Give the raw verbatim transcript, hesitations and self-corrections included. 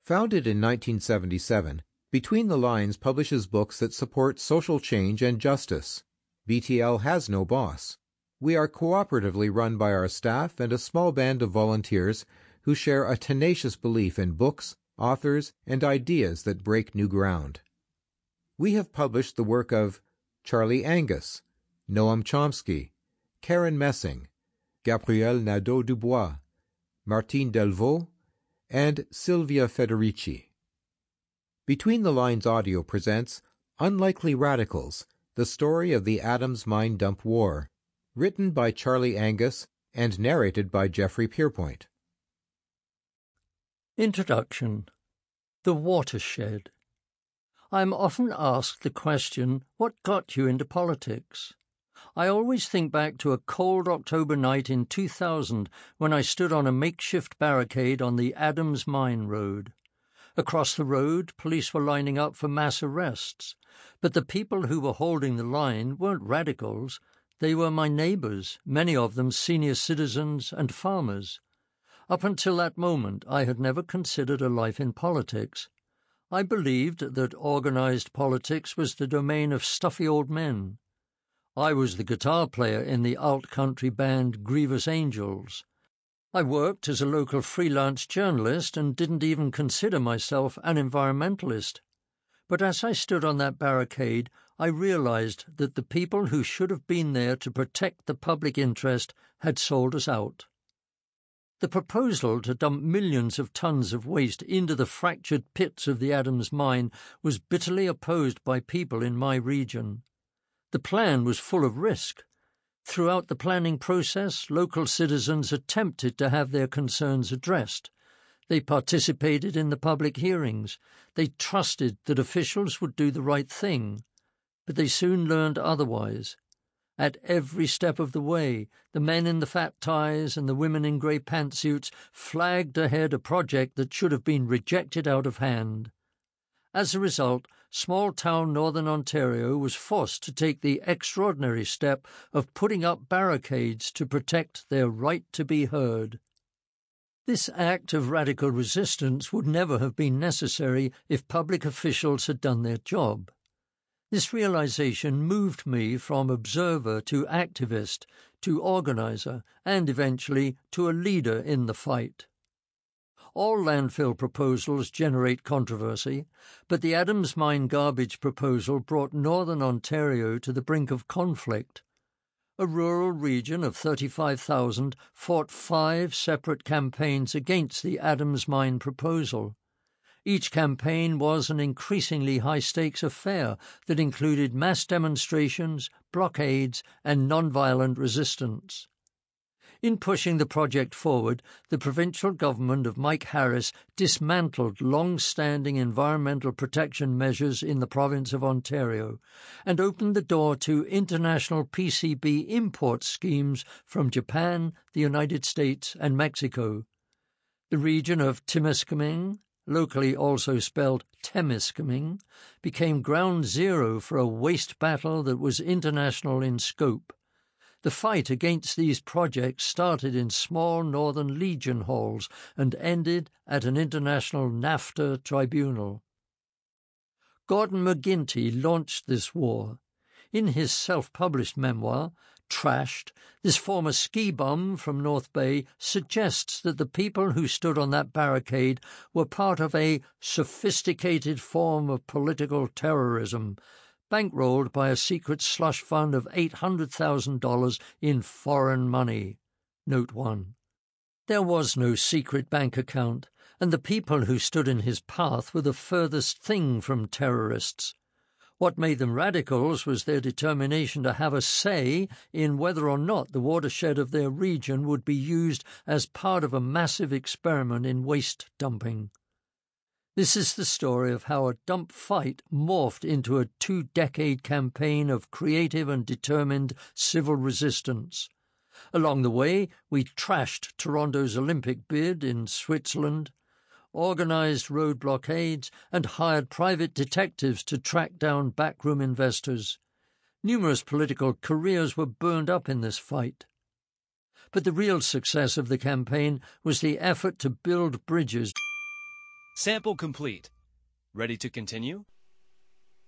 Founded in nineteen seventy-seven, Between the Lines publishes books that support social change and justice. B T L has no boss. We are cooperatively run by our staff and a small band of volunteers who share a tenacious belief in books, authors, and ideas that break new ground. We have published the work of Charlie Angus, Noam Chomsky, Karen Messing, Gabrielle Nadeau-Dubois, Martine Delvaux, and Silvia Federici. Between the Lines Audio presents Unlikely Radicals, the story of the Adams Mine Dump War, written by Charlie Angus and narrated by Jeffrey Pierpoint. Introduction. The Watershed. I am often asked the question, what got you into politics? I always think back to a cold October night in two thousand when I stood on a makeshift barricade on the Adams Mine Road. Across the road, police were lining up for mass arrests, but the people who were holding the line weren't radicals. They were my neighbours, many of them senior citizens and farmers. Up until that moment, I had never considered a life in politics. I believed that organised politics was the domain of stuffy old men. I was the guitar player in the alt-country band Grievous Angels. I worked as a local freelance journalist and didn't even consider myself an environmentalist. But as I stood on that barricade, I realised that the people who should have been there to protect the public interest had sold us out. The proposal to dump millions of tons of waste into the fractured pits of the Adams mine was bitterly opposed by people in my region. The plan was full of risk. Throughout the planning process, local citizens attempted to have their concerns addressed. They participated in the public hearings. They trusted that officials would do the right thing. But they soon learned otherwise. At every step of the way, the men in the fat ties and the women in grey pantsuits flagged ahead a project that should have been rejected out of hand. As a result, small-town northern Ontario was forced to take the extraordinary step of putting up barricades to protect their right to be heard. This act of radical resistance would never have been necessary if public officials had done their job. This realization moved me from observer to activist, to organizer, and eventually to a leader in the fight. All landfill proposals generate controversy, but the Adams Mine garbage proposal brought Northern Ontario to the brink of conflict. A rural region of thirty-five thousand fought five separate campaigns against the Adams Mine proposal. Each campaign was an increasingly high-stakes affair that included mass demonstrations, blockades, and non-violent resistance. In pushing the project forward, the provincial government of Mike Harris dismantled long-standing environmental protection measures in the province of Ontario and opened the door to international P C B import schemes from Japan, the United States, and Mexico. The region of Timiskaming, locally also spelled Temiskaming, became ground zero for a waste battle that was international in scope. The fight against these projects started in small northern legion halls and ended at an international NAFTA tribunal. Gordon McGinty launched this war. In his self-published memoir, Trashed, this former ski bum from North Bay suggests that the people who stood on that barricade were part of a sophisticated form of political terrorism, bankrolled by a secret slush fund of eight hundred thousand dollars in foreign money. Note one. There was no secret bank account, and the people who stood in his path were the furthest thing from terrorists. What made them radicals was their determination to have a say in whether or not the watershed of their region would be used as part of a massive experiment in waste dumping. This is the story of how a dump fight morphed into a two-decade campaign of creative and determined civil resistance. Along the way, we trashed Toronto's Olympic bid in Switzerland, organised road blockades, and hired private detectives to track down backroom investors. Numerous political careers were burned up in this fight. But the real success of the campaign was the effort to build bridges Sample complete. Ready to continue?